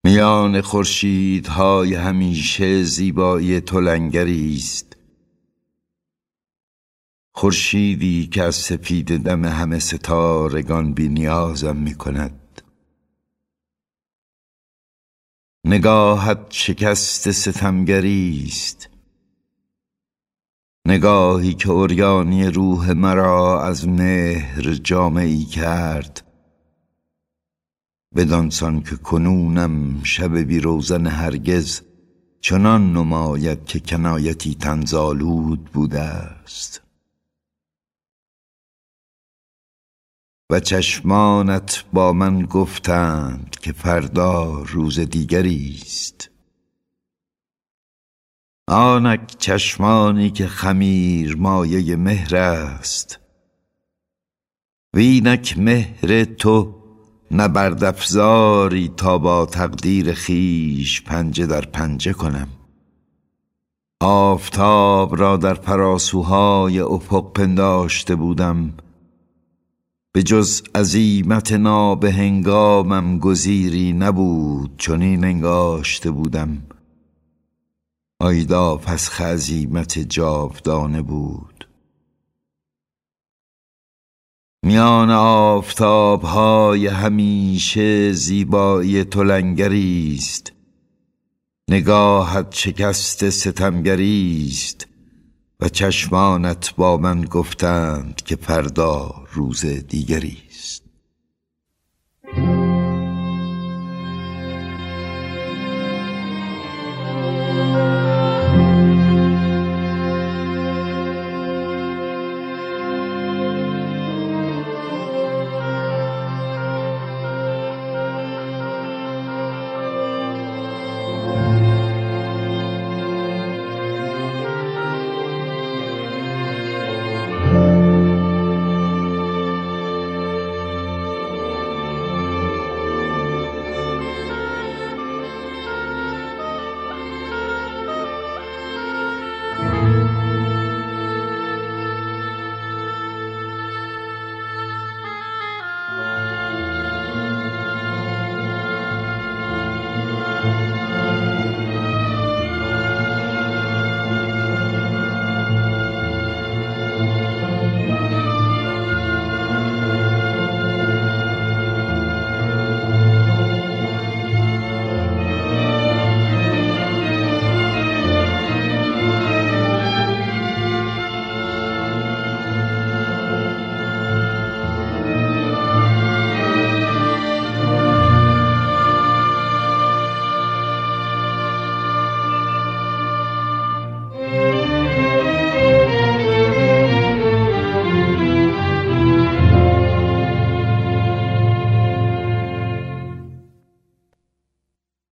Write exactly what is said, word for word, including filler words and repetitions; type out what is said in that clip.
میان خورشیدهای همیشه زیبایی تو لنگری است، خورشیدی که از سپید دم همه ستارگان بی نیازم می کند. نگاهت شکست ستمگری است، نگاهی که عریانی روح مرا از مهر جامه‌ای کرد، بدانسان که کنونم شب بی روزن هرگز چنان نماید که کنایتی طنزآلود بوده است. و چشمانت با من گفتند که فردا روز دیگری است، آنک چشمانی که خمیر مایه مهر است، وینک مهر تو نبرد افزاری تا با تقدیر خیش پنجه در پنجه کنم. آفتاب را در فراسوهای افق پنداشته بودم، به جز عزیمت نابهنگامم گزیری نبود چنین انگاشته بودم. آیدا پس عزیمت جاودانه بود. میان آفتابهای همیشه زیبایی تو لنگری است، نگاهت شکست ستمگری است و چشمانت با من گفتند که فردا روز دیگری است.